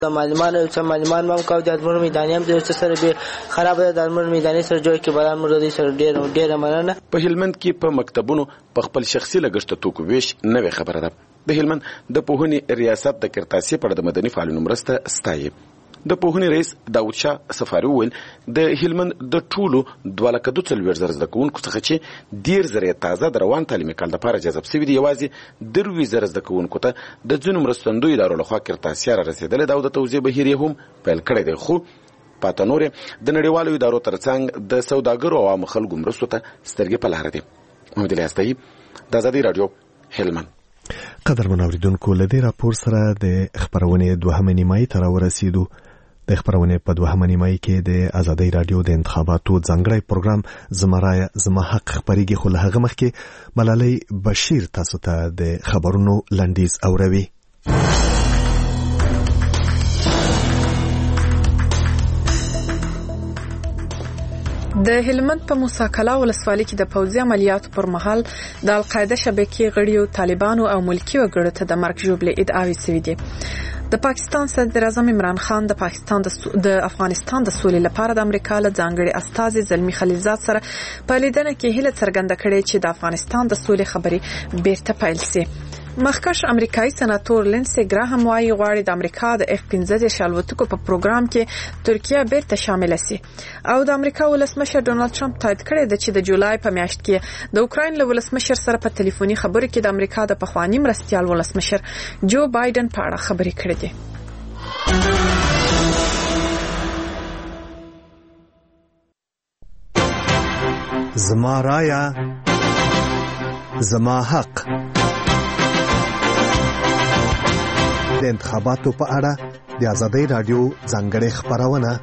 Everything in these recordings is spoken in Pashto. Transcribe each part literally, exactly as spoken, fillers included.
معلمان چه معلمان مم کو د ازمون میدانی هم د سره به خراب د ازمون میدانی سره جوړ کې بلان مرادي سره ډیر ډیر مننه. په هلمند کې په مکتبونو په خپل شخصي لګښت توکو ویش نوې خبره ده. د هلمند د پوهنې ریاست د کرتاسي په د مدني فعالونو مرسته ستایي. د پوهنې رئیس داود شاه سفاری وویل د هلمند د ټولو دوه لکه دوه څلوېښت زره زده کوونکو څخه چې ډېر زره تازه د روان تعلیمي کال دپاره جذب سوي دي یوازې درویشت زره زده کوونکو ته د ځینو مرستندویو ادارو لخوا کرتاسیه را رسېدلې ده او د توزیع بهیر یې هم پیل کړی دی. خو پاته نور د نړیوالو ادارو ترڅنګ د سوداګرو او عامو خلکو مرستو ته سترګې په لاره دي. محمد علي استایي د ازادي راډیو هلمند. قدرمن اوریدونکو له دې راپور سره د خبرونې دوهمه نیمایي ته راورسېدو. د خبرونې په دوهمه نیمایي کې د ازادي راډیو د انتخاباتو ځانګړی پروګرام زما رایه زما حق خبرېږي، خو له هغه مخکې ملالۍ بشیر تاسو ته د خبرونو لنډیز اوروي. د هلمند په موسی کلا ولسوالۍ کې د پوځي عملیاتو پر مهال د القاعده شبکې غړیو طالبانو او ملکی وګړو ته د مرګ ژوبلې ادعاوې شوې دي. د پاکستان صدر اعظم عمران خان د پاکستان د افغانستان د سولې لپاره د امریکا له ځانګړي استازي زلمی خلیلزاد سره په لیدنه کې هیله څرګنده کړې چې د افغانستان د سولې خبرې بیرته پیل شي. مخکښ امریکایي سناتور لینسي ګراهم وايي غواړي د امریکا د اف پنځه دېرش الوتکو په پروګرام کې ترکیه بیرته شامل شي او د امریکا ولسمشر ډونالد ټرمپ تایید کړی دی چې د جولای په میاشت کې د اوکراین له ولسمشر سره په ټلیفوني خبرو کې د امریکا د پخوانی مرستیال ولسمشر جو بایدن په اړه خبرې کړې دي. زما رایه زما حق. د انتخاباتو په اړه د ازادي راډیو ځانګړې خبرونه.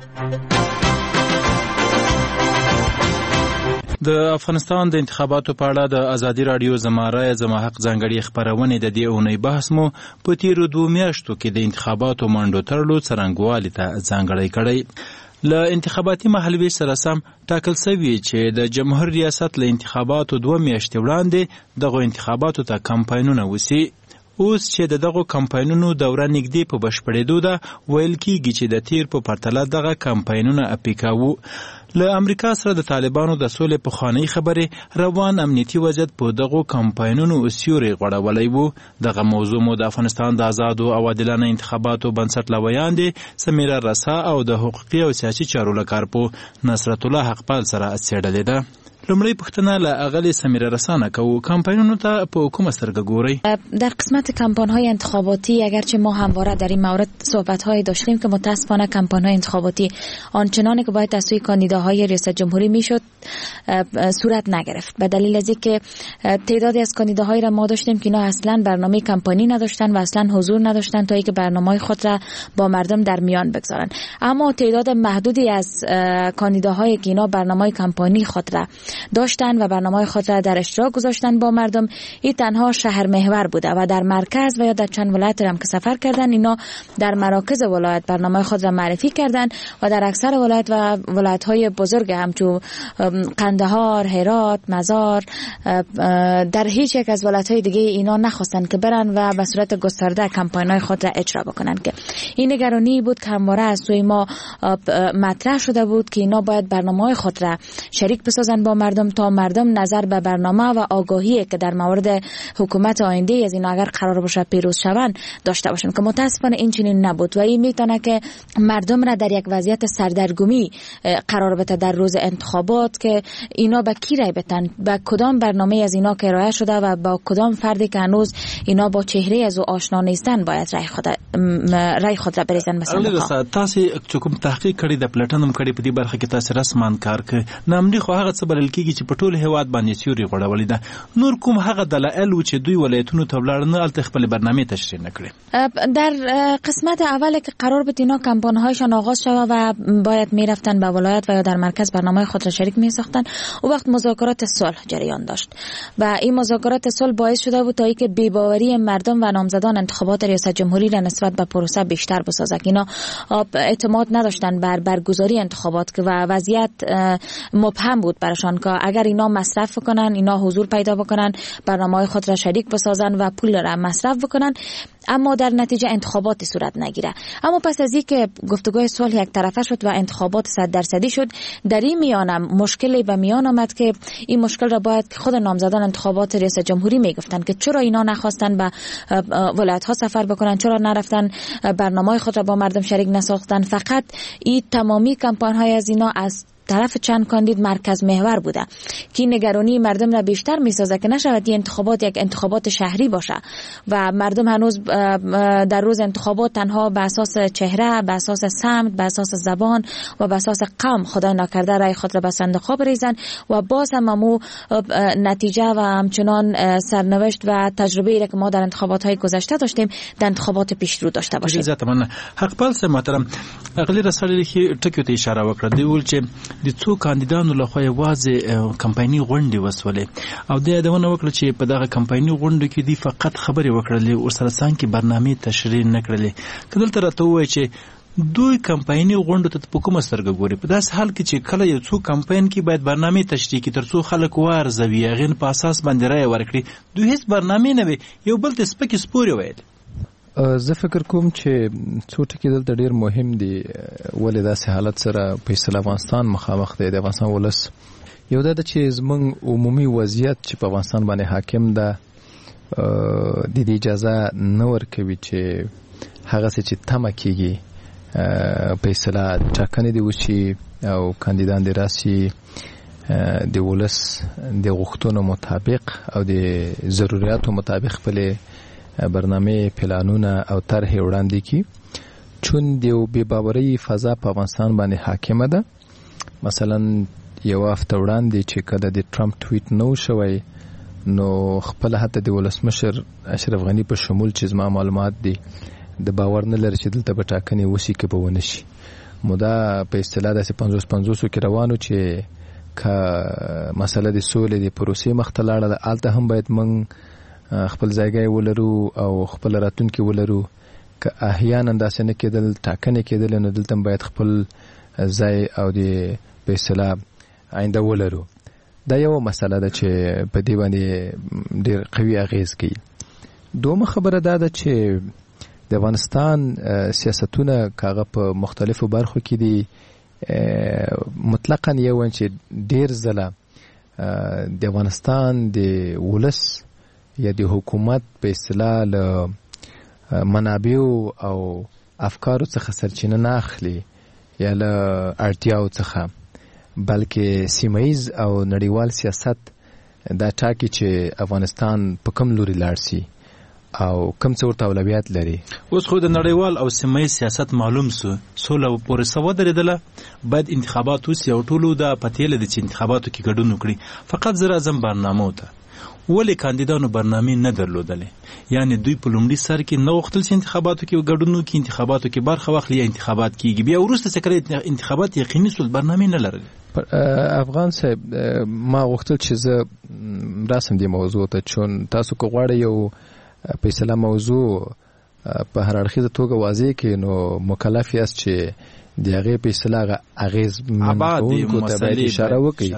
د افغانستان د انتخاباتو په اړه د ازادي راډیو زما رایه زما حق ځانګړې خبرونه د دې اونۍ بحث مو په تیرو دوه میاشتو کې د انتخاباتو منډو تړلو څرنګوالي ته ځانګړی کړی. له انتخاباتي مهالویش سره سم ټاکل شوی چې د جمهور ریاست له انتخاباتو دوه میاشتې وړاندې دغه انتخاباتو ته کمپاینونه وسی. اوس چې د دغه کمپاینونو دوره نږدې په بشپړېدو ده ویل کېږي چې د تیر په پرتله دغه کمپاینونه اپیکاوه. له امریکا سره د طالبانو د سولې پخوانۍ خبرې روان امنیتي وضعیت په دغه کمپاینونو سیوري غوړولی و. دغه موضوع مو د افغانستان د آزادو او عادلانه انتخاباتو بنسټ لویان دي سمیرا رسا او د حقوقي او سیاسي چارو له کارپو نصرت الله حقپال سره څېړلې ده. لومړی پوښتنه له اغلی سمیرا رسانه کوو کمپاینونو ته په کومه سترګه ګورئ؟ در قسمت کمپاین‌های انتخاباتی اگرچه ما همواره در این مورد صحبت‌های داشتیم که متأسفانه کمپاین‌های انتخاباتی آنچنانی که باید از سوی کاندیداهای ریاست جمهوری میشد صورت نگرفت به دلیل از اینکه تعدادی از کاندیداهایی را ما داشتیم که اینا اصلا برنامه کمپانی نداشتن و اصلا حضور نداشتن تا اینکه برنامه‌های خود را با مردم در میان بگذارن. اما تعداد محدودی از کاندیداهایی که اینا برنامه کمپانی خود را داشتن و برنامه خود را در اشتراک گذاشتن با مردم، این تنها شهر محور بوده و در مرکز و یا در چند ولایت هم که سفر کردن اینا در مراکز ولایت برنامه خود را معرفی کردن و در اکثر ولایت و ولایت های بزرگ همچون قندهار، هرات، مزار در هیچ یک از ولایت های دیگه اینا نخواستن که برن و به صورت گسترده کمپاین های خود را اجرا بکنن. که این نگرانی بود که همواره از سوی ما مطرح شده بود که اینا باید برنامه های خود را شریک بسازن با مردم تا مردم نظر به برنامه و آگاهی که در مورد حکومت آینده از اینا اگر قرار باشه پیروز شوند داشته باشن. که متاسفانه این چنین نبود و این میتونه که مردم را در یک وضعیت سردرگمی قرار بده در روز انتخابات که اینا به کی رای بدن، به کدام برنامه از اینا که ارائه شده و با کدام فردی که هنوز اینا با چهره از او آشنا نیستن باید رای خود رای خود را بریزن. مثلا تاسو کوم تحقیق کړی د پلاتنم کړی په دې برخه کې تاسو رسمان کار کوي نامني خو هغه څه بلل کېږي چې په ټول هیواد باندې سیوري غوړولې ده. نور کوم هغه دلایل و چې دوی ولایتونو ته ولاړ نه الته خپل برنامه تشریح نکړي؟ در قسمت اول که قرار بود اینا کمپاین‌هایشان آغاز شود و باید میرفتن به ولایت و یا در مرکز برنامه خود را شریک می‌ساختن، او وقت مذاکرات صلح جریان داشت و این مذاکرات صلح باعث شده بود تا اینکه بی‌باوری مردم و نامزدان انتخابات ریاست جمهوری را نسبت به پروسه بیشتر بسازد. اینا اعتماد نداشتن بر برگزاری انتخابات که و وضعیت مبهم بود براشان که اگر اینا مصرف کنن، اینا حضور پیدا بکنن، برنامه‌های خود را شریک بسازن و پول را مصرف بکنن، اما در نتیجه انتخابات صورت نگیره. اما پس از اینکه گفتگوی صلح یک طرفه شد و انتخابات صد درصدی شد، در این میان مشکلی به میان آمد که این مشکل را باید خود نامزدان انتخابات ریاست جمهوری میگفتن که چرا اینا نخواستن به ولایت ها سفر بکنن، چرا نرفتن برنامه‌های خود را با مردم شریک نساختن. فقط این تمامی کمپاین های از اینا از طرف چند کاندید مرکز محور بوده که نگرانی مردم را بیشتر میسازه که نشود این انتخابات یک انتخابات شهری باشه و مردم هنوز در روز انتخابات تنها به اساس چهره، به اساس سمت، به اساس زبان و به اساس قوم خدای نکرده رای خود را به صندوق بریزن و باز هم امو نتیجه و همچنان سرنوشت و تجربه‌ای که ما در انتخابات های گذشته داشتیم در انتخابات پیش رو داشته باشیم. ځاتمنه حق پالس محترم اغلی رسالې کې ټکو ته اشاره وکړه دی ول چې د څو کاندیدانو لخوا یوازې کمپایني غونډې وسولې او د یادونه وکړه چې په دغه کمپایني غونډو کې دی فقط خبرې وکړلې او سره څنګه برنامه تشریح نه کړلې. کله تر ته وای چې دوی کمپایني غونډو ته په کومه سترګه ګوري؟ په داس حال کې چې کله یو څو کمپاین کې باید برنامه تشریح کی ترڅو خلک وارزوي غین په اساس باندې رای ورکړي، دوی هیڅ برنامه نه وي، یو بل ته سپکې سپوري وایي. زه فکر کوم چې څو ټکي دلته ډیر مهم دي. ولې داسې حالت سره فیصله افغانستان مخامخ دی د افغانستان ولس؟ یو دا چې زمونږ عمومي وضعیت چې په افغانستان باندې حاکم ده د دې اجازه نه ورکوي چې هغه څه چې تمه کېږي فیصله ټاکنې دي وشي او کاندیدان دې راسي د ولس د غوښتنو مطابق او د ضرورتو مطابق خپل برنامه پلانونه او طرح وړاندې کی، چون دیو بے باورۍ فضا په افغانستان باندې حاکمه ده. مثلا یو هفته وړاندې چې کله د ټرمپ ټویټ نو شوی نو خپل حتی د ولسمشر اشرف غنی په شمول چې زما معلومات دي د باور نه لري چې دلته به ټاکنې وشي که به ونه شي. مودا په اصطلاح داسې پنځوس پنځوسو کې روانو چې که مسله د سولې د پروسې مخته لاړه ده، هلته هم باید موږ خپل ځایګی ولرو او خپل راتلونکي ولرو. که احیانا داسې نه کېدل، ټاکنې کېدل، نو دلته باید خپل ځای او د په اصطلاح آینده ولرو. دا یو مسله ده چې په دې باندې ډېر قوي اغېز کوي. دومره خبره دا ده چې د افغانستان سیاستونه کاغه په مختلفو برخو کې دي مطلقاً یو چې ډېر ځله د افغانستان د ولس یا د حکومت په اصطلاح له منابعو او افکارو څخه سرچینه نه اخلي یا له اړتیاو څخه، بلکې سیمهیز او نړیوال سیاست دا ټاکي چې افغانستان په کوم لوري لاړ سي او کوم څه ورته اولویت لري. اوس خو د نړیوال او سیمهیز سیاست معلوم سو سوله پورې سوا درېدله، باید انتخابات وسي او ټولو دا پته لري چې انتخاباتو کې ګډون وکړي. فقط زه راځم برنامه ته ولې کاندیدانو برنامه نه درلودلې؟ یعنی دوی په لومړي سر کې نه وختل چې انتخاباتو کې ګډون وکړي، انتخاباتو کې برخه واخلي یا انتخابات کېږي، بیا وروسته څه کوي انتخابات یقیني سول برنامه نه لري. افغان صاحب ما غوښتل چې زه راسم دې موضوع ته، چون تاسو کو غواړئ یو فیصله موضوع په هر اړخیزه توګه واضح کړئ نو مکلف یاست چې د هغې فیصله اغېزمنونکو ته باید اشاره وکړي.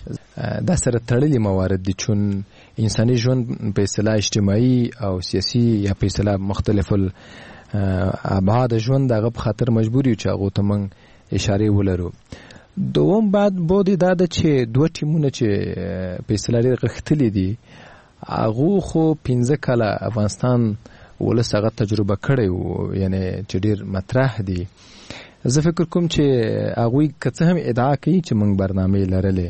دا سره تړلي موارد دي، چون انساني ژوند په اصطلاح اجتماعي او سیاسي یا په اصطلاح مختلف الابعاد ژوند هغه په خاطر مجبور یو چې هغو ته موږ اشارې ولرو. دوم بعد بود دا ده چې دوه ټیمونه چې په اصطلاح ډېر غښتلي دي هغو خو پنځه کاله افغانستان ولس هغه تجربه کړی و، یعنې چې ډېر مطرح دي. زه فکر کوم چې هغوی که څه هم ادعا کوي چې موږ برنامې لرلې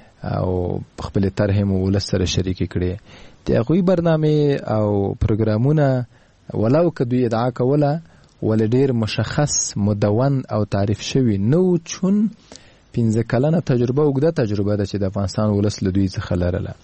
او خپلې طرحې مو ولس سره شریکې کړې، د هغوی برنامې او پروګرامونه ولو که دوی ادعا کوله ولې ډېر مشخص مدون او تعریف شوي نه و، چون پنځه کلنه تجربه اوږده تجربه ده چې د افغانستان ولس له دوی څخه لرله.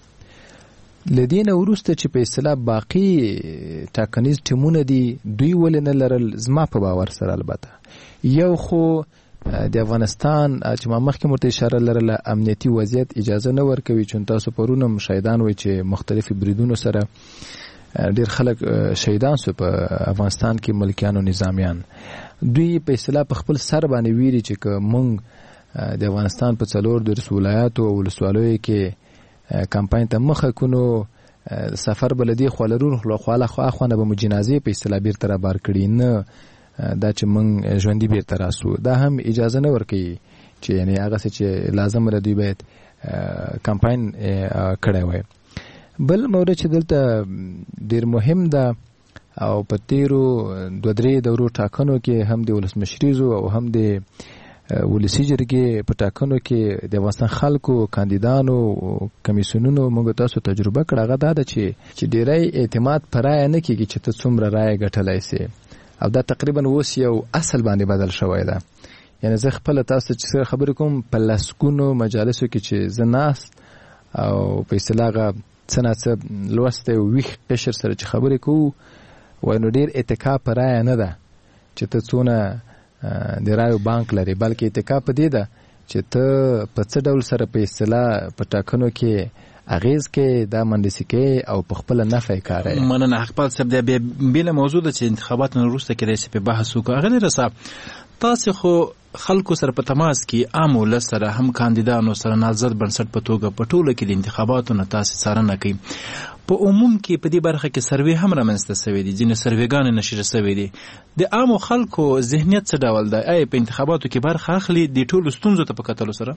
له دې نه وروسته چې په اصطلاح باقي ټاکنیز ټیمونه دي دوی ولې نه لرل؟ زما په باور سره البته یو خو د افغانستان چې ما مخکې ورته اشاره لرله امنیتي وضعیت اجازه نه ورکوي، چون تاسو پرون هم شهیدان وایي چې مختلفو بریدونو سره ډېر خلک شهیدان سو په افغانستان کې، ملکیان او نظامیان. دوی په اصطلاح په خپل سر باندې ویري چې که موږ د افغانستان په څلور د ولایاتو او ولسوالیو کې کمپاین ته مخه کونو سفر بلدی خلرون خو خواله خو اخوانه به مجنازي په اصطلاح بیرته را بار کړي نه دا چې مونږ ژوندۍ بیرته راسو دا هم اجازه نه ورکوي چې یعنی هغه څه چې لازم لري باید کمپاین کړی وای. بل مورد چې دلته ډیر مهم ده او په تیرو دوه درې دورو ټاکنو کې هم د ولسمشریزو او هم د ولسی جرګې په ټاکنو کې د افغانستان خلکو کاندیدانو کمیسیونونو موږ تاسو تجربه کړه هغه دا ده چې چې ډیری اعتماد پر رایه نه کیږي چې ته څومره رایه ګټلای سي او دا تقریبا اوس یو اصل باندې بدل شوی ده. یعنی زه خپل تاسو چې خبرې کوم په لسګونو مجالسو کې چې زه ناست او په اصطلاح څه نه څه لوسته او ویښ قشر سره چې خبرې کوو وای نو ډیر اتکا پر رایه نه ده چې ته څونه د رایو بانک لري بلکې اتکا په دې ده چې ته په څه ډول سره په اصطلاح په ټاکنو کې اغیز کې دا مندسي کې او په خپل نفع کار کوي. مننه خپل سب د بیل موضوع د انتخابات نه وروسته کې د په بحث وکړه غلی رسا تاسو خو خلکو سره په تماس کې عام ول سره هم کاندیدانو سره نازد بنسټ په توګه په ټوله کې د انتخاباتو نه تاسو څارنه کوي. په عموم کې په دې برخه کې سروې هم رامنځته شوې دي ځینې سروېګانې نشر شوې دي د عامو خلکو ذهنیت څه ډول دی آیا په انتخاباتو کې برخه اخلي د ټولو ستونزو ته په کتلو سره؟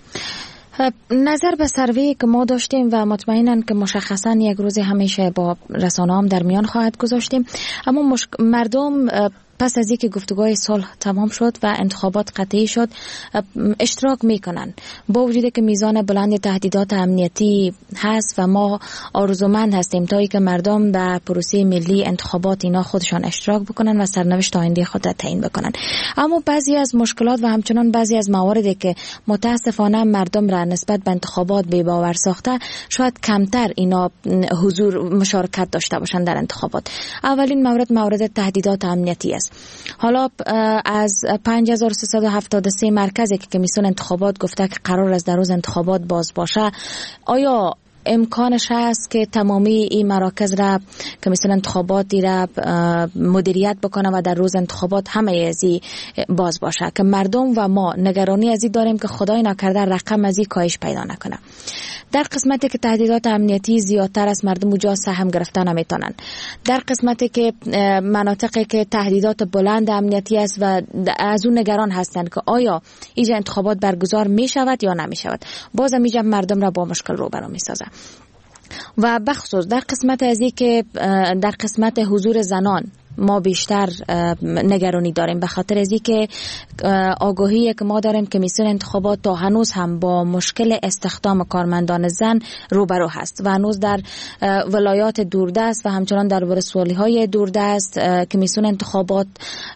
نظر به سروی که ما داشتیم و مطمئناً که مشخصاً یک روز همیشه با رسانه هم در میان خواهد گذاشتیم اما مشک... مردم پس از اینکه گفتگوهای صلح تمام شد و انتخابات قطعی شد اشتراک میکنن با وجودی که میزان بلند تهدیدات امنیتی هست و ما آرزومند هستیم تا اینکه مردم به پروسه ملی انتخابات اینا خودشان اشتراک بکنن و سرنوشت آینده خود را تعیین بکنن. اما بعضی از مشکلات و همچنان بعضی از مواردی که متاسفانه مردم را نسبت به انتخابات بی باور ساخته شاید کمتر اینا حضور مشارکت داشته باشند در انتخابات. اولین مورد مورد تهدیدات امنیتی است. حالا از پنج هزار و سیصد و هفتاد و سه مرکزی که کمیسیون انتخابات گفته که قرار است در روز انتخابات باز باشه آیا امکانش هست که تمامی این مراکز را کمیسیون انتخاباتی را مدیریت بکنه و در روز انتخابات همه ازی باز باشه که مردم و ما نگرانی ازی داریم که خدای نکرده رقم ازی کاهش پیدا نکنه. در قسمتی که تهدیدات امنیتی زیادتر است مردم اونجا سهم گرفتن نمیتونن. در قسمتی که مناطقی که تهدیدات بلند امنیتی است و از اون نگران هستند که آیا اینجا انتخابات برگزار می شود یا نمی شود بازم اینجا مردم را با مشکل روبرو می سازه. و بخصوص در قسمت از این که در قسمت حضور زنان ما بیشتر نگرانی داریم به خاطر از اینکه آگاهی که ما داریم کمیسیون انتخابات تا هنوز هم با مشکل استخدام کارمندان زن روبرو هست و هنوز در ولایات دوردست و همچنان در ولسوالی‌های دوردست کمیسیون انتخابات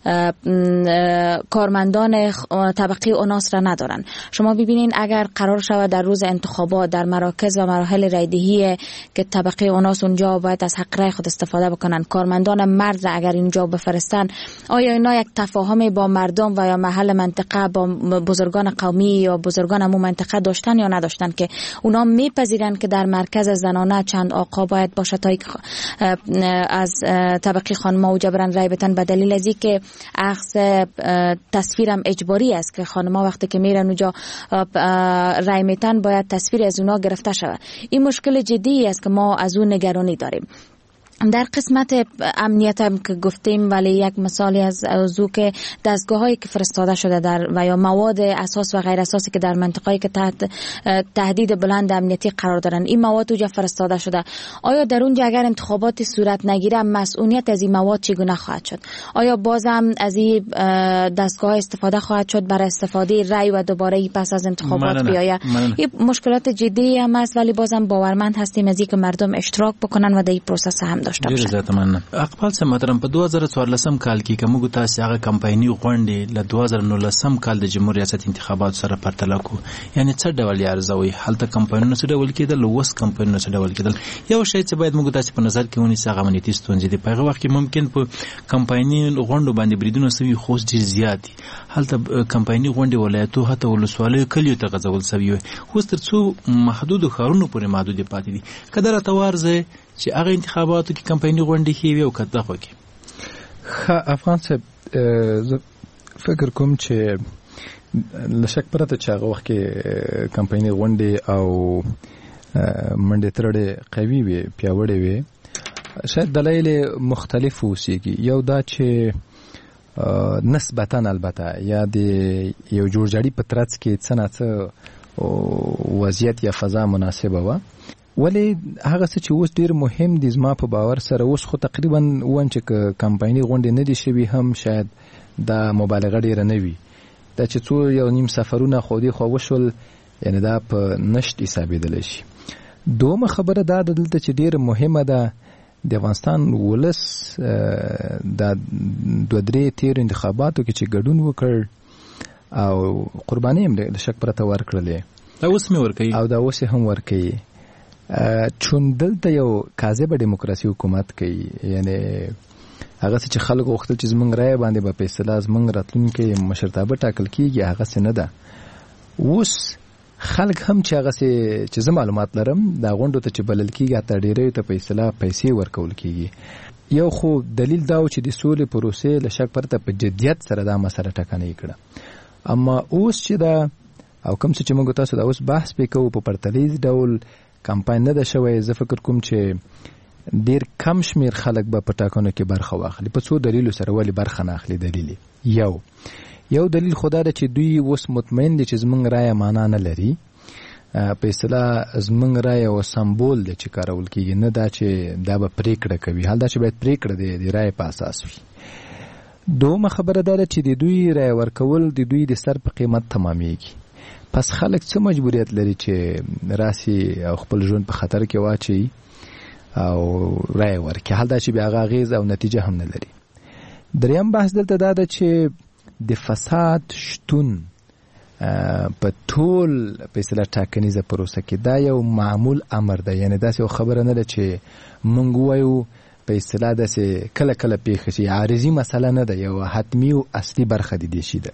کارمندان طبقه اوناس را ندارن. شما ببینین اگر قرار شود در روز انتخابات در مراکز و مراحل رایدهی که طبقه اوناس اونجا باید از حق رای خود استفاده بکنن کارمندان مرد را اگر اینجا بفرستن آیا اینا یک تفاهم با مردم و یا محل منطقه با بزرگان قومی یا بزرگان همون منطقه داشتن یا نداشتن که اونا میپذیرن که در مرکز زنانه چند آقا باید باشه تا از طبقه خانم‌ها و جبران رای بتن به دلیل از اینکه اخذ تصویرم اجباری است که خانم‌ها وقتی که میرن اونجا رای میتن باید تصویر از اونا گرفته شود. این مشکل جدی است که ما از اون نگرانی داریم. در قسمت امنیت هم که گفتیم ولی یک مثالی از اوضاع که دستگاه هایی که فرستاده شده در و یا مواد اساس و غیر اساسی که در منطقه‌ای که تحت تهدید بلند امنیتی قرار دارن این مواد اونجا فرستاده شده آیا در اونجا اگر انتخابات صورت نگیره مسئولیت از این مواد چگونه خواهد شد؟ آیا بازم از این دستگاه استفاده خواهد شد برای استفاده رای و دوباره پس از انتخابات بیاید؟ این مشکلات جدی هم است ولی بازم باورمند هستیم از اینکه مردم اشتراک بکنن و در این پروسس هم داشته باشند. ډیر زیات مننه. اقبال صاحب محترم په دوه زره څوارلسم کال کې کومه تاسو هغه کمپایني غونډې له دوه زره نولسم کال د جمهوریت ریاست انتخابات سره پرتله کو یعنی څه ډول یارزوي هلته کمپاینونه څه ډول کېدل وس کمپاینونه څه ډول کېدل یو شی چې باید موږ تاسو په نظر کې ونیسو هغه امنیتي ستونزې دي په هغه وخت کې ممکن په کمپایني غونډو باندې بریدونه سوي خو ډیر زیات دي هلته کمپایني غونډې ولایتو هته ولسوالۍ کلیو ته غځول سوي خو تر څو محدود خارونو پورې محدود پاتې دي کله راته چې هغه انتخاباتو کې کمپایني غونډې هي او کته خو کې افغان صاحب فکر کوم چې لشک پرته چې هغه وخت کې کمپایني غونډې او منډې ترړې قوي وي پیاوړې وي شاید دلایل مختلف اوسېږي یو دا چې نسبتاً البته یا د یو جوړجاړي په ترڅ کې څه نه څه وضعیت یا فضا مناسبه وه ولې هغه څه چې اوس ډېر مهم دي زما په باور سره اوس خو تقریبا ووایم چې کمپایني غونډې نه دي شوي هم شاید دا مبالغه ډېره نه وي دا چې څو یو نیم سفرونه خو دې خوا وشول یعنې دا په نشت حسابېدلی شي دومه خبره دا ده دلته چې ډېره مهمه ده د افغانستان ولس دا دوه درې تېرو انتخاباتو کې چې ګډون وکړ او قرباني هم د شک پرته ورکړلې دا اوس مې ورکوي او دا اوس هم ورکوي چون دلته یو کاذبه دیموکراسي حکومت کوي یعنی هغه چې خلک غوښتل چې زمونږ رایه باندې به فیصله زمونږ راتلونکی مشرتابه ټاکل کېږي هغه څه نه ده اوس خلک هم چې هغه چې زه معلومات لرم دا غونډو ته چې بلل کېږي حتی ډېریو ته فیصله پیسې ورکول کېږي یو خو دلیل دا و چې د سولې پروسې له شک پرته په جدیت سره دا مسله ټاکنه کړه اما اوس چې دا او کوم څه چې موږ تاسو دا اوس بحث پې کوو په پرتلیز ډول کمپاین نه ده شوی زه فکر کوم چې ډېر کم شمېر خلک به په ټاکنو کې برخه واخلي په څو دلیلو سره ولې برخه نه اخلي دلیل یو یو دلیل خدا ده چې دوی اوس مطمئن دي چې زمونږ رایه معنا نه لري په اصطلاح زمونږ رایه او سمبول دی چې کارول کېږي نه دا چې دا به پرېکړه کوي حال دا چې باید پرېکړه دی د رایې په اساس وي دومه خبره دا ده چې د دوی رایه ورکول د دوی د سر په قیمت تمامیږي پس خلک څه مجبوریت لري چې راسي او خپل ژوند په خطر کې واچي او رایه ورکړي حال دا چې بیا هغه اغېز او نتیجه هم نه لري دریم بحث دلته دا ده چې د فساد شتون په ټول په اصطلاح ټاکنیزه پروسه کې دا یو معمول امر ده یعنی داسې یو خبره نه ده چې موږ وایو په اصطلاح داسې کله کله پیښه شي عارضي مسله نه ده یو حتمي او اصلي برخه د دې شي ده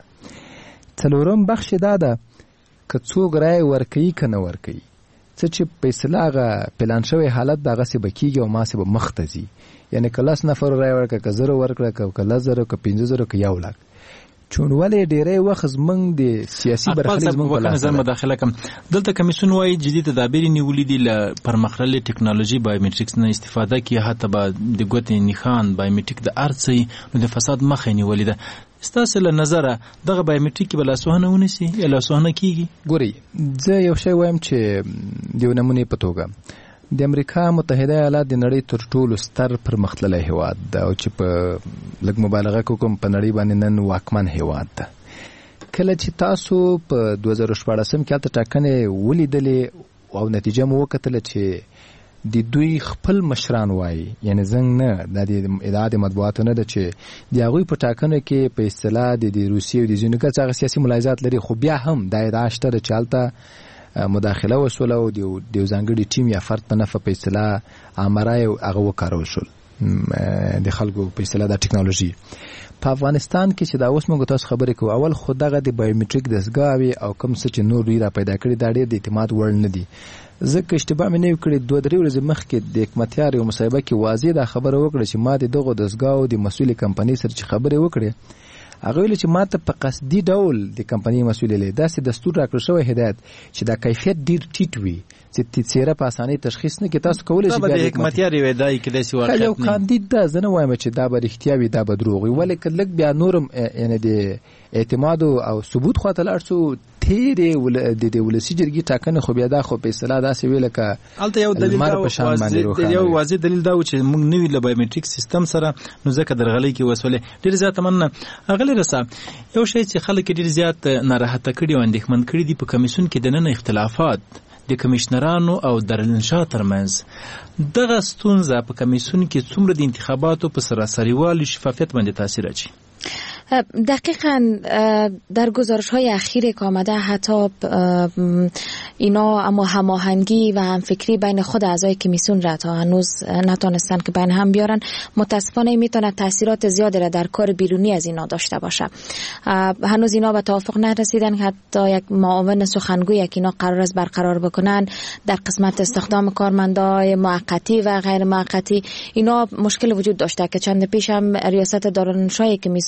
څلورم بخش دا ده که څوک رایه ورکوي که نه ورکوي څه چې په اصطلاح هغه پلان شوی حالت دغسې به کېږي او ماسې به مخ ته ځي یعنې که لس نفرو رایه ورکړه که زرو ورکړه که لس زرو که پنځه زرو که یو لاک چون ولې ډېری وخت زمونږ د سیاسي برخلیک زمونږ په لاس نظر مداخله کوم دلته کمیسیون وایي جدي تدابیر نیولي دي له پرمختللې ټکنالوژي بایومټریکس نه استفاده کړي حتی به د ګوتې نښان بایومټریک د هر څه نو د فساد مخه یې نیولې ده ستاسو له نظره دغه بایومټریک کې به لاسوهنه ونیسي یا لاسوهنه کېږي ګورئ زه یو شی وایم چې د یو نمونې په توګه د امریکا متحده ایالات د نړۍ تر ټولو ستر پرمختللی هیواد ده او چې په لږ مبالغه کوم په نړۍ باندې نن واکمن هیواد ده کله چې تاسو په دوه زره شپاړسم کې هلته ټاکنې ولیدلې او نتیجه مو وکتله چې د دوی خپل مشران وایي یعنی زنګ نه دا د ادعا د مطبوعاتو نه ده چې د هغوی په ټاکنو کې په اصطلاح د روسیې او د ځینو کس هغه سیاسي ملاحظات لري خو بیا هم دا ادعا شته ده چې هلته مداخله وسوله او د یو ځانګړي ټیم یا فرد په نفع په اصطلاح امرای هغه وکارول شول د خلکو په اصطلاح د ټکنالوژي په افغانستان کې چې دا اوس موږ تاسو خبرې کوو اول خو دغه د بایومټریک دستګاه وي او کوم څه چې نور دوی را پیدا کړي دا ډېر د اعتماد وړ نه دي ځکه اشتباه مې نه کړی دوه درې ورځې مخکې د حکمتیار یو مصاحبه کې واضح دا خبره وکړه چې ما د دغو دستګاو د مسؤلې کمپنۍ سره چې خبرې وکړې هغه ویل چې ما ته په قصدي ډول د کمپنۍ مسؤلې له داسې دستور راکړل شوی هدایت چې دا کیفیت ډیر ټیټ وي چې څیره په اسانۍ تشخیص نه کې تاسو کولای شئ د حکمتیار وي دای کې داسې واقعیت نه یو کاندید ده زه نه وایم چې دا به رښتیا وي دا به دروغ وي ولې که لږ بیا نورم یعنی د اعتماد او ثبوت خواته لاړ شو تیرې د ولسي جرګې ټاکنې خو بیا دا خو په اصطلاح داسې ویله که هلته یو دلیل دا یو واضح دلیل دا و چې موږ نوي له بایومټریک سیستم سره نو ځکه درغلۍ کې وسولې ډېر زیاته مننه اغلې رسا یو شی چې خلک ډېر زیات ناراحته کړي او اندېښمن کړي دي په کمیسیون کې دننه اختلافات د کمیشنرانو او دارالانشا ترمنځ دغه ستونزه په کمیسیون کې څومره د انتخاباتو په سراسري والي شفافیت باندې تاثیر اچوي دقیقاً در گزارش های اخیر که آمده حتی اینا اما هماهنگی و همفکری بین خود اعضای کمیسیون را تا هنوز نتونستن که بین هم بیارن متاسفانه میتونه تاثیرات زیادی را در کار بیرونی از اینا داشته باشه هنوز اینا به توافق نرسیدن که حتی یک معاون سخنگوی یک اینا قرار است برقرار بکنن در قسمت استخدام کارمندای موقتی و غیر موقتی اینا مشکل وجود داشته که چند پیش هم ریاست دارالانشای کمیسیون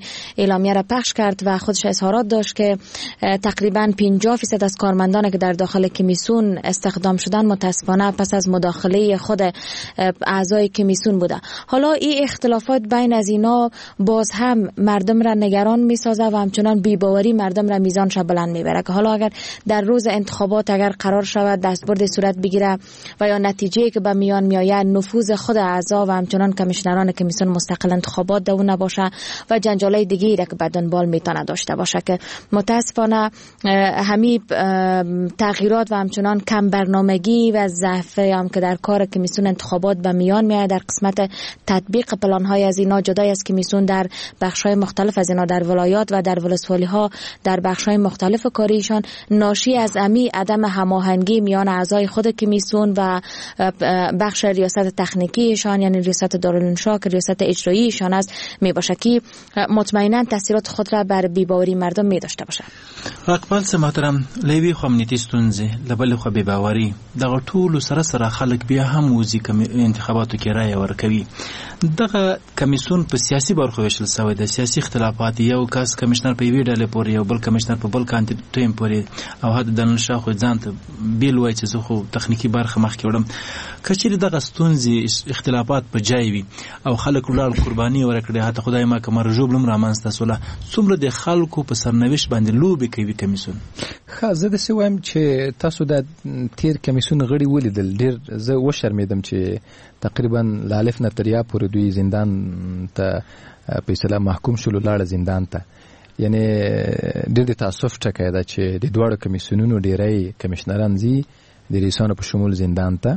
اعلامیه را پخش کرد و خودش اظهارات داشت که تقریبا پنجاه فیصد از کارمندان که در داخل کمیسیون استخدام شدن متاسفانه پس از مداخله خود اعضای کمیسیون بوده. حالا این اختلافات بین از اینا باز هم مردم را نگران میسازه و همچنان بی‌باوری مردم را میزانش بلند میبره که حالا اگر در روز انتخابات اگر قرار شود دستبرد صورت بگیره و یا نتیجه که به میان میآید نفوذ خود اعضا و همچنان کمیشنران کمیسیون مستقل انتخابات دو نباشه و جنجالای دیگه‌ای را که به دنبال میتونه داشته باشه که متاسفانه همین تغییرات و همچنان کم برنامگی و ضعف هم که در کار کمیسیون انتخابات به میان میاد در قسمت تطبیق پلان های از اینا جدای از کمیسیون در بخش های مختلف از اینا در ولایات و در ولسوالی ها در بخش های مختلف کاریشان ناشی از امی عدم هماهنگی میان اعضای خود کمیسیون و بخش ریاست تکنیکیشان یعنی ریاست دارالانشا که ریاست اجراییشان است می باشه که مطمئنا تاثیرات خود را بر بی‌باوری مردم می داشته باشه. اقبال محترم لوی خو امنیتي ستونزې لبل خو به باوري دغه ټول سره سره خلک بیا هم وزي انتخاباتو کې رائے ورکوي. دغه کمیسیون په سیاسي برخو وشل سوی د سیاسي اختلافات یو کس کمشنر په وی ډله پورې یو بل کمشنر په بل کانټ ټیم پورې او حد دنل شاخو ځانته بیل وای چې زه خو تخنیکی برخه مخ کې وړم کچې دغه ستونزې اختلافات په جای وي او خلک ولر قرباني ورکړي هته خدای ما کوم رجوب لم رامنسته سوله څومره د خلکو په سرنوشت باندې لوبي کوي کمیسیون. خا زه د سویم چې تاسو د تیر کمیسیون غړي ولیدل ډیر زه و شرمېدم چې تقریبا لالف نه تریا پورې دوی زندان ته په اصطلاح محکوم شول لاړه زندان ته. یعنی ډېر د تاسف ټکای دا چې د دوړو کمیسیونونو ډیرای کمشنران زی د ریسانو په شمول زندان ته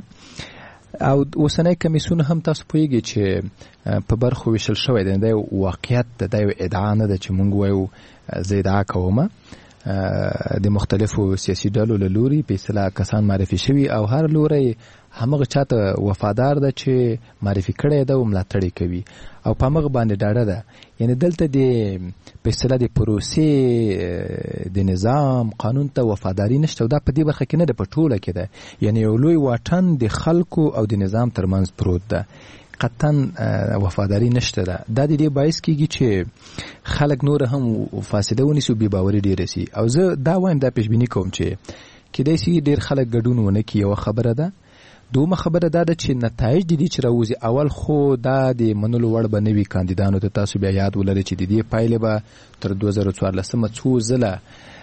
او اوسنۍ کمیسیون هم تاسو پوهیږئ چې په برخو ویشل شوی دی. دا واقعیت د یو ادعا نه ده چې مونږ وایو زه ادعا کوم د مختلفو سیاسي ډلو له لوري په اصطلاح کسان معرفي شوي او هر لوري همغه چاته وفادار ده چې معرفي کړی ده او ملاتړ کوي او په هغه باندې ډاډه ده. یعنی دلته د په اصطلاح د پروسې د نظام قانون ته وفاداری نشته او دا په دې برخه کې نه ده په ټوله کې ده. یعنی یو لوی واټن د خلکو او د نظام ترمنځ پروت ده قطعا وفاداری نشته ده. دا د دې باعث کیږي چې خلک نور هم فاصله ونیسي او بې باوري ډېره سي او زه دا وایم دا پیشبیني کوم چې کیدای سي ډېر خلک ګډون ونه کړي. یوه خبره ده. دومره خبره دا ده چې نتایج د دې چې راوځي اول خو دا د منلو وړ به نه وي کاندیدانو ته. تاسو بیا یاد ولرئ چې د دې پایلې به تر دوه زره څوارلسمه څو ځله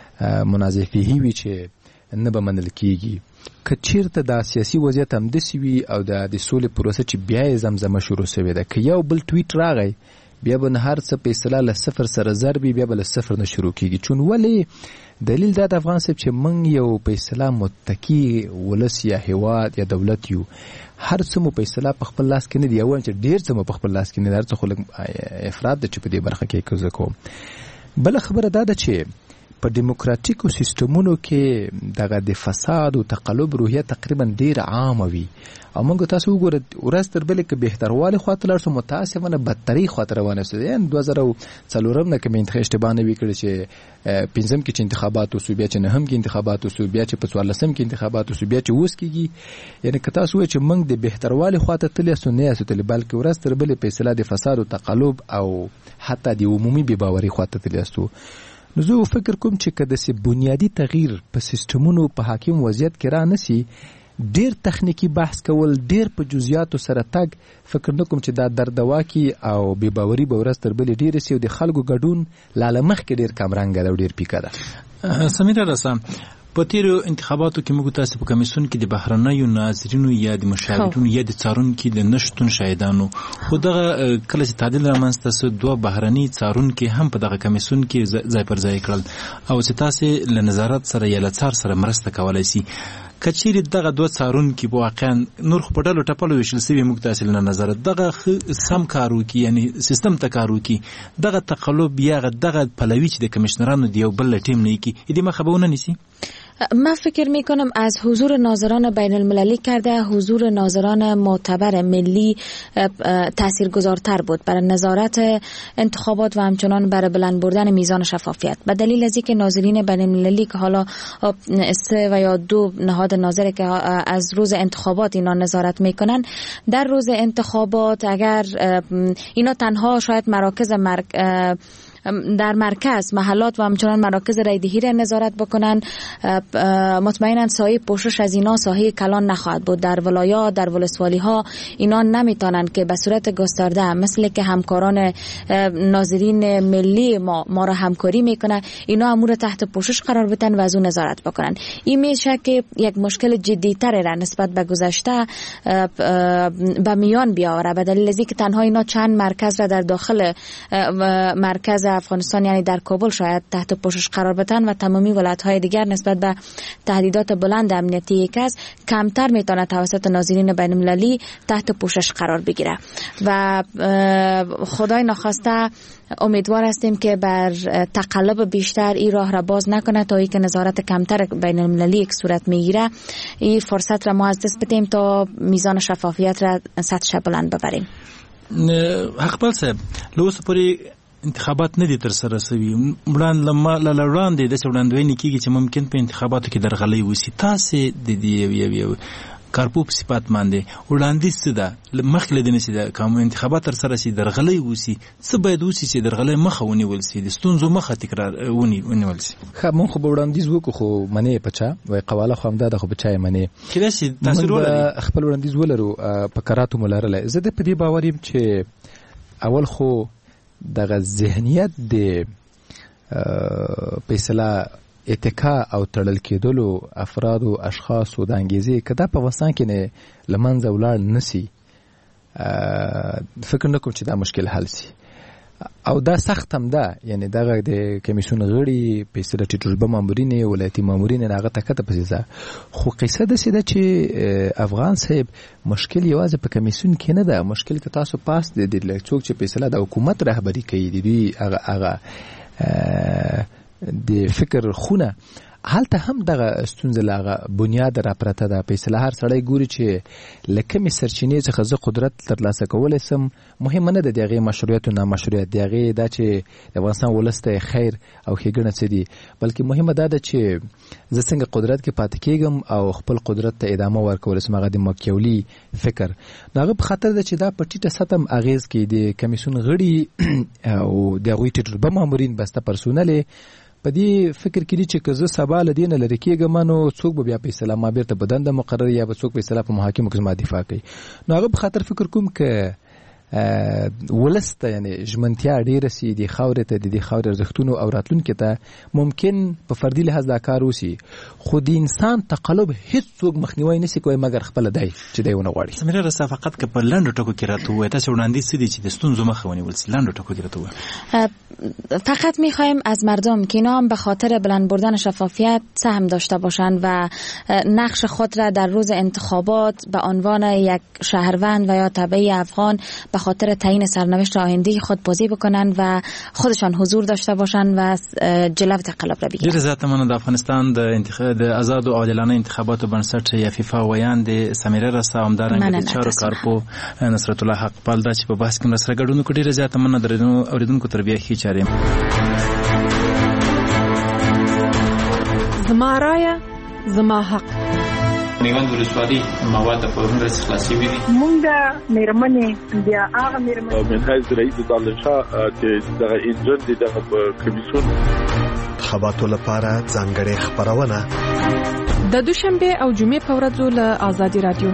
منازعې وي چې نه به منل کیږي. که چیرته دا سیاسي وضعیت همداسې وي او د سولې پروسه چې بیا یې زمزمه شروع شوې ده که یو بل ټویټ راغی بیا به هر څه په اصطلاح له صفر سره ضرب بیا به له صفر نه شروع کیږي. چون ولې دلیل دا د افغان صاحب چې موږ یو په اصطلاح متکی ولس یا هیواد یا دولت یو هر څه مو په اصطلاح په خپل لاس کې نه دی او چې ډیر څه مو په خپل لاس کې نه دی هر څه خو افراد د چې په دې برخه کې کوزه کوم. بل خبره دا ده چې په دیموکراتیکو سیستمونو کې دغه د فساد او تقلب روحیه تقریبا ډیر عام وي او موږ تاسو وګورئ ورځ تر بلې کې بهتروالی خواته لاړ شو متاسفانه بدتري خواته روانه شوه. یعنې دوه زره څلورم نه کوم انتخاب اشتباه نه وي کړی چې پنځم کې چې انتخابات وسو بیا چې نهم کې انتخابات وسو بیا چې په څوارلسم کې انتخابات وسو بیا چې اوس کېږي. یعنې که تاسو وایئ چې موږ د بهتروالی خواته تللی یاستو نه یاستو تللی بلکې ورځ تر بلې په اصطلاح د فساد او تقلب او حتی د عمومي بېباوري خواته تللی یاستو. نو زه فکر کوم چې که داسې بنیادي تغییر په سیستمونو په حاکم وضعیت کې را نسي ډیر تخنیکی بحث کول ډیر په جزئیاتو سره تګ فکر نه کوم چې دا دردواکي او بې باوري به ورځ تر بلې ډېرې سي او د خلکو ګډون لاله مخکې ډیر کمرنګه ده او ډیر پیکه ده. سمیره رسا په تیرو انتخاباتو کې موږ تاسو په کمیسیون کې د بهرنیو ناظرینو یا د مشاورینو یا د څارونکو د نشټون شاهدانو خو دغه کله چې تعدیل رامنځته سو دوه بهرني څارونکو هم په دغه کمیسیون کې ځای پر ځای کړل او چې تاسو له نظارت سره یا له څار سره مرسته کولای شي. کچېرې دغه دوه څارونکي واقعا نور خو په ډلو ټپلو ویشل سوي موږ تاسو له نظارت دغه سم کار وکړي یعنی سیستم ته کار وکړي دغه تقلب یا دغه پلوي چې د کمیشنرانو د یو بل ټیم نه کړي دې مخه به ونه نیسي. من فکر می کنم از حضور ناظران بین المللی کرده حضور ناظران معتبر ملی تاثیرگذارتر بود برای نظارت انتخابات و همچنان برای بلند بردن میزان شفافیت. به دلیل از اینکه ناظرین بین المللی که حالا سه و یا دو نهاد ناظر که از روز انتخابات اینا نظارت میکنن در روز انتخابات اگر اینا تنها شاید مراکز مرک در مرکز محلات و همچنان مراکز رایدهی را نظارت بکنن، مطمئنا سایه پوشش از اینا سایه کلان نخواهد بود. در ولایات، در ولسوالی ها اینا نمیتونن که به صورت گسترده مثل که همکاران ناظرین ملی ما ما را همکاری میکنه اینا امور تحت پوشش قرار بدن و از اون نظارت بکنن. این میشه که یک مشکل جدی‌تر را نسبت به گذشته به میان بیاوره، به دلیل اینکه تنها اینا چند مرکز را در داخل مرکز افغانستان یعنی در کابل شاید تحت پوشش قرار بدن و تمامی ولایت‌های دیگر نسبت به تهدیدات بلند امنیتی که است کمتر میتونه توسط ناظرین بین المللی تحت پوشش قرار بگیره و خدای نخواسته امیدوار هستیم که بر تقلب بیشتر این راه را باز نکنه تا اینکه نظارت کمتر بین المللی یک صورت میگیره. این فرصت را ما از دست بدیم تا میزان شفافیت را سطحش بلند ببریم. حقبال صاحب لوس پوری انتخابات نه دي تر سره سوي وړاندې لما لاړاندې د وړاندوینې کیږي چې ممکن په انتخاباتو کې درغلي وسی تاسو د دې یو یو کارپوب صفات باندې وړاندې څه ده مخکې لدې نشي د کوم انتخابات تر سره شي درغلي وسی څه باید وسی چې درغلي مخه ونیول شي د ستونزو مخه تکرار ونی ونیول شي. خو مونږ خو وړاندیز وکړو خو منې پچا وای قواله خو همدا خو بچای منې کله چې تاسو ولر خپل وړاندیز ولرو په کراتو مولارله زه د پدې باوریم چې اول خو دغه ذهنیت د فیصله اتکا او تړل کېدلو افراد او اشخاص او د انګیزې کدا په وسان کې نه لمنځه ولاړ نسی فکر نکوم چې دا مشکل حل شي او دا سخت هم ده. یعنی دغه د کمیسیون غړي فیصله تجربه مامورین ولایتي مامورین هغه تکته پسیزه خو قصه ده چې د افغان صاحب مشکل یوازې په کمیسیون کې نه ده، مشکل که تاسو پاس د د څوک چې فیصله د حکومت رهبری کوي د دوی هغه هغه د فکر خونه حالته هم دغه ستونزه لاغه بنیاد را پرته ده. فیصله هر سړی ګوري چې لکه می سرچینې څخه زه قدرت ترلاسه کولای سم مهم نه ده دغه مشروعیت او نامشروعیت دغه د چې د افغانستان ولسته خیر او ښېګڼه څه دي، بلکې مهمه ده چې زه څنګه قدرت کې پاتې کېږم او خپل قدرت ته ادامه ورکول سم هغه د ماکیولي فکر دغه په خاطر ده چې دا په ټیټه سطح اغیز کوي د کمیسیون غړي او دغه تجربه مامورین بسته پرسونل په دې فکر کې چې که زه سبا له دې نه لرې کېږم نو څوک به بیا فیصله ما بیرته په دنده مقرر یا به څوک فیصله په محاکمو کې زما دفاع کوي. نو هغه په خاطر فکر کوم که ولس ته یعنې ژمنتیا ډېره سي د خاورې ته د دې خاورې ارزښتونو او راتلونکي ته ممکن په فردي لحاظ دا کار وسي خو د انسان تقلب هېڅوک مخنیوی نسي کوی مګر خپله دی چې دی ونه غواړي. سمیره رسا فقط که په لنډو ټکو کې راته ووایه تاسو وړاندیز څه دي چې د ستونزو مخه ونیول سي لنډو ټکو کې راته ووایه. فقط میخوایم از مردم که اینا هم به خاطر بلند بردن شفافیت سهم داشته باشند و نقش خود را در روز انتخابات به عنوان یک شهروند و یا تبعی افغان به خاطر تعیین سرنوشت آینده خود بازی بکنن و خودشان حضور داشته باشن و جلو تقلب را بگیرن. ذات من د افغانستان د انتخاب د آزاد او عادلانه انتخاباتو بنسټ یا فیفا ویاند سمیره رسا همدارنګه د چارو کارپو نصرت الله حقپال د چې په بحث کې سره ګډون کړي رضایت من درنو اوریدونکو تربیه هي چاري زما رایه زما حق. میوند ولسوالي مواد په عمر خلاصي وي مونږ مېرمنې بیا هغه مېرمنې من حیث رئیس دانشاه چې دغه انجن دي دغه کمیسیون انتخاباتو لپاره ځانګړې خبرونه د دوشنبه او جمعې په ورځو له آزادي رادیو.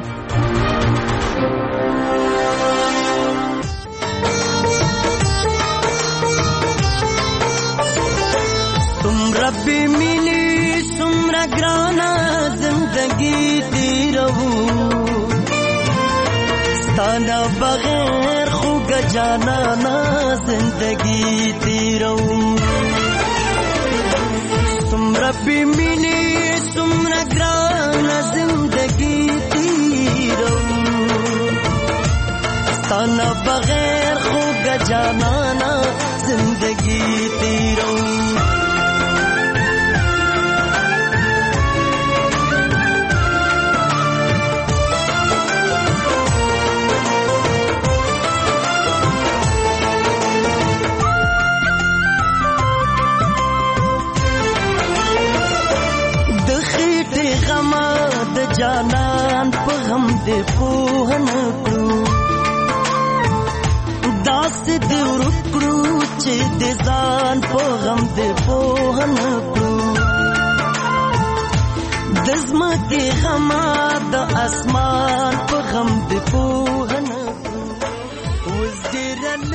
तुम रब्बी मिली सुमरा ग्राना जिंदगी तेरहू ताना बगैर खुग जाना ना जिंदगी तेरहू तुम रब्बी मिली सुमरा ग्राना जिंदगी तेरहू ताना बगैर खुग जाना ना जिंदगी तेरहू جانان په هم دې پوهن کړو داس دې ورکړو چې د ځان په غم دې پوه نه کړو د ځمکې غمه د اسمان په غم دې پوه نه کړو اوس ډېره